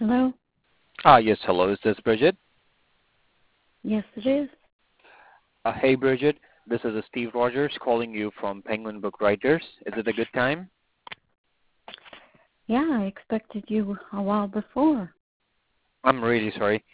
Hello? Yes, hello. Is this Bridget? Yes, it is. Hey, Bridget. This is Steve Rogers calling you from Penguin Book Writers. Is it a good time? Yeah, I expected you a while before. I'm really sorry.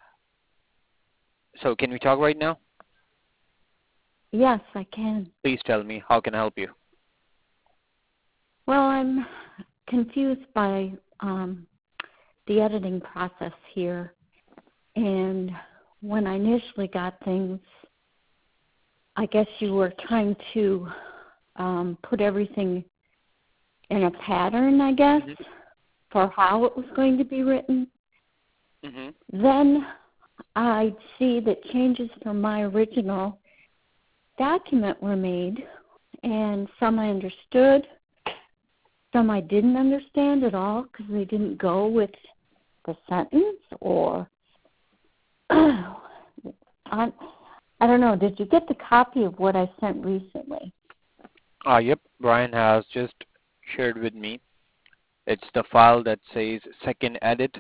So, can we talk right now? Yes, I can. Please tell me, how can I help you? Well, I'm confused by the editing process here. And when I initially got things, I guess you were trying to put everything in a pattern, I guess, for how it was going to be written. Then I see that changes from my original document were made, and some I understood, some I didn't understand at all because they didn't go with the sentence, or I don't know. Did you get the copy of what I sent recently? Yep. Brian has just shared with me. It's the file that says second edit.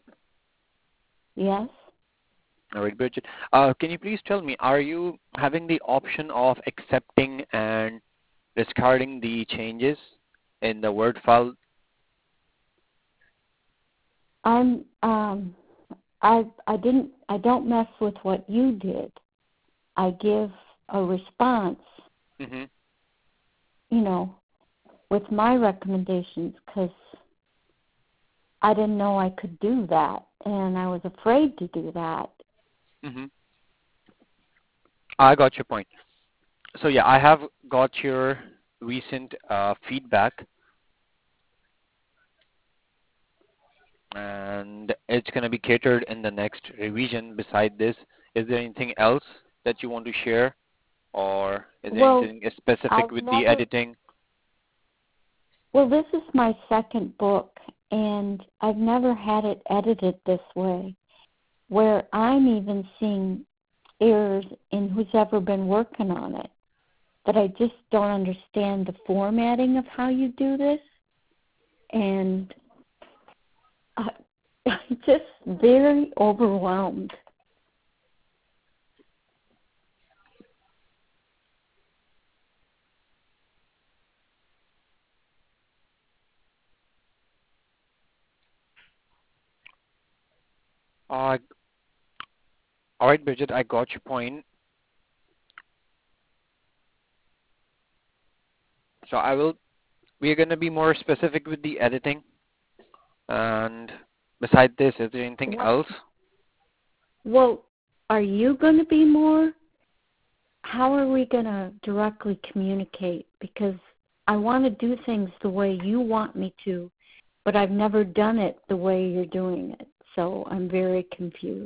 Yes. All right, Bridget. Can you please tell me, are you having the option of accepting and discarding the changes in the Word file? I don't mess with what you did. I give a response, with my recommendations because I didn't know I could do that, and I was afraid to do that. I got your point. So yeah, I have got your recent feedback, and it's going to be catered in the next revision. Beside this, is there anything else that you want to share, or is there anything specific with the editing? Well, this is my second book, and I've never had it edited this way, where I'm even seeing errors in who's ever been working on it, that I just don't understand the formatting of how you do this, and I'm just very overwhelmed. All right, Bridget, I got your point. So we're going to be more specific with the editing. And beside this, is there anything else? Well, are you going to be more? How are we going to directly communicate? Because I want to do things the way you want me to, but I've never done it the way you're doing it. So I'm very confused.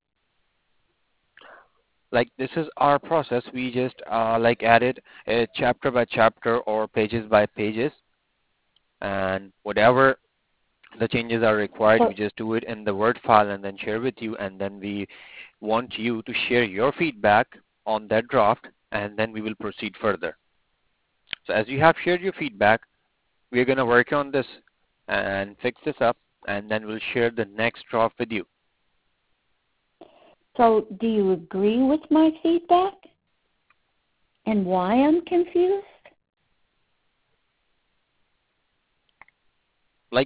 Like, this is our process. We just added chapter by chapter or pages by pages, and whatever the changes are required, we just do it in the Word file and then share with you, and then we want you to share your feedback on that draft, and then we will proceed further. So as you have shared your feedback, we're going to work on this and fix this up, and then we'll share the next draft with you. So do you agree with my feedback and why I'm confused? Like,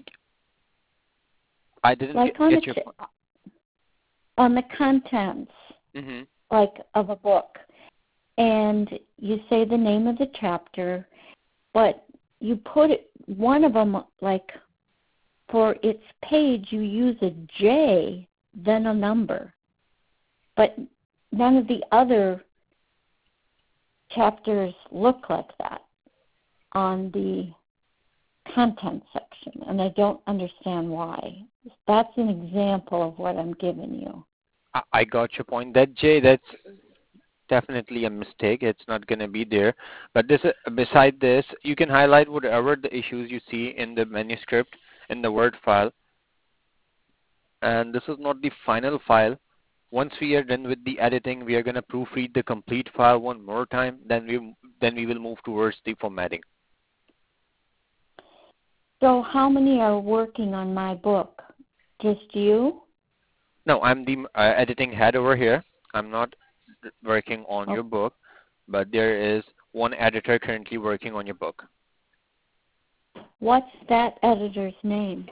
I didn't get your point. On the contents, of a book, and you say the name of the chapter, but you put one of them, for its page, you use a J, then a number. But none of the other chapters look like that on the content section, and I don't understand why. That's an example of what I'm giving you. I got your point. That J, that's definitely a mistake. It's not going to be there. But beside this, you can highlight whatever the issues you see in the manuscript, in the Word file. And this is not the final file. Once we are done with the editing, we are going to proofread the complete file one more time. Then we will move towards the formatting. So how many are working on my book? Just you? No, I'm the editing head over here. I'm not working on Oh, your book, but there is one editor currently working on your book. what's that editor's name?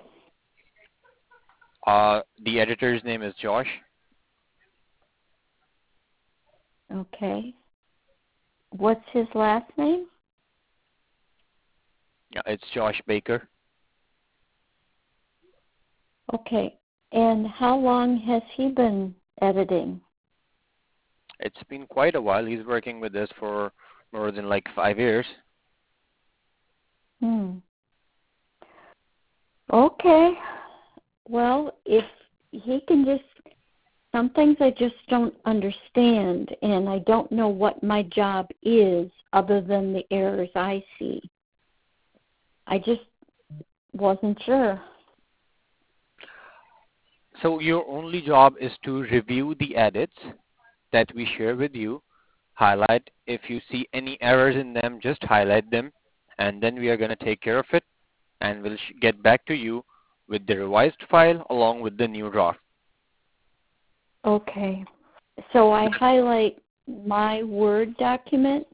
The editor's name is Josh. Okay. What's his last name? Yeah, it's Josh Baker. Okay. And how long has he been editing? It's been quite a while. He's working with this for more than like 5 years. Hmm. Okay. Well, if he can just, some things I just don't understand, and I don't know what my job is other than the errors I see. I just wasn't sure. So your only job is to review the edits that we share with you, highlight if you see any errors in them, just highlight them, and then we are going to take care of it, and we'll get back to you with the revised file along with the new draft. Okay. So I highlight my Word document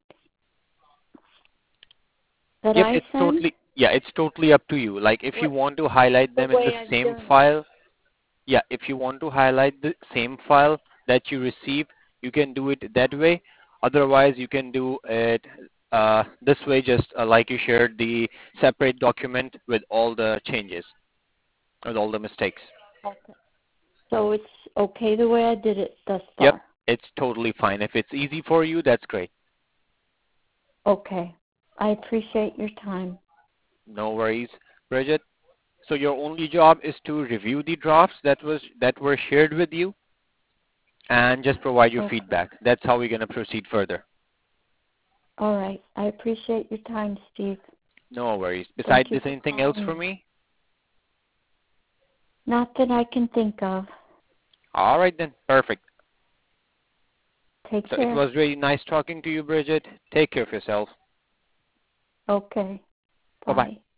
that Yep, I send? it's totally up to you. Like if you What want to highlight the them in the way I've same done it. file, yeah, if you want to highlight the same file that you receive, you can do it that way. Otherwise, you can do it this way, just like you shared the separate document with all the changes, with all the mistakes. Okay. So it's okay the way I did it thus Yep, far. it's totally fine. If it's easy for you, that's great. Okay. I appreciate your time. No worries, Bridget. So your only job is to review the drafts that were shared with you and just provide your Okay. feedback. That's how we're going to proceed further. All right. I appreciate your time, Steve. No worries. Besides Thank you this, for anything else calling for me. me? Not that I can think of. All right then. Perfect. Take So it care. was really nice talking to you, Bridget. Take care of yourself. Okay. Bye-bye. Bye.